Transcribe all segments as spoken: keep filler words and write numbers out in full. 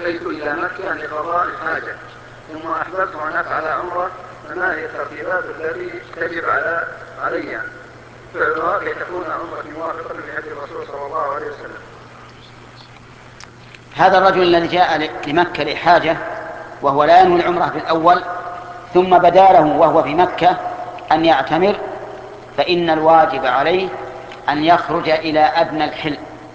أتيت إلى مكة لقضاء الحاجة ثم أحببت أن أفعل عمرة، فما هي الترتيبات التي تجب على علي فعلها كي تكون عمرة موافقة لهدي الرسول صلى الله عليه وسلم؟ هذا الرجل الذي جاء لمكة لحاجة وهو لا ينوي العمرة في الأول ثم بدا له وهو في مكة أن يعتمر، فإن الواجب عليه أن يخرج إلى أدنى الحل،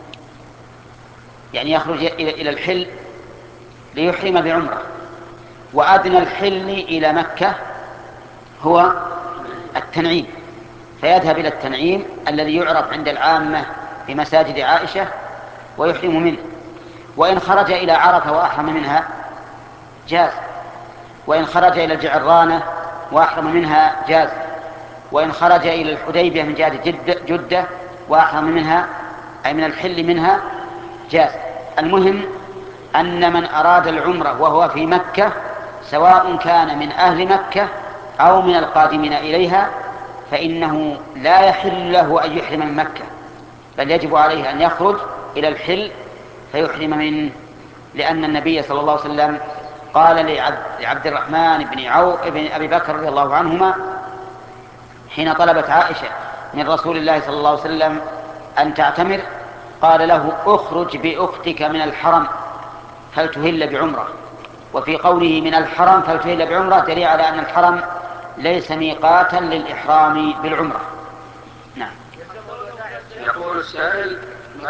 يعني يخرج إلى الحل ليحرم بعمرة. وأدنى الحل إلى مكة هو التنعيم، فيذهب إلى التنعيم الذي يعرف عند العامة بمساجد عائشة ويحرم منه. وإن خرج إلى عرفة وأحرم منها جاز، وإن خرج إلى الجعرانة وأحرم منها جاز، وإن خرج إلى الحديبية من جهة جدة, جدة وأحرم منها أي من الحل منها جاز. المهم أن من أراد العمرة وهو في مكة سواء كان من أهل مكة أو من القادمين إليها فإنه لا يحل له أن يحرم من مكة، بل يجب عليه أن يخرج إلى الحل فيحرم منه، لأن النبي صلى الله عليه وسلم قال لعبد الرحمن بن عوف بن أبي بكر رضي الله عنهما حين طلبت عائشة من رسول الله صلى الله عليه وسلم أن تعتمر، قال له اخرج بأختك من الحرم فلتهل بعمرة. وفي قوله من الحرم فلتهل بعمرة دليل على أن الحرم ليس ميقاتا للإحرام بالعمرة. نعم. يقول السائل: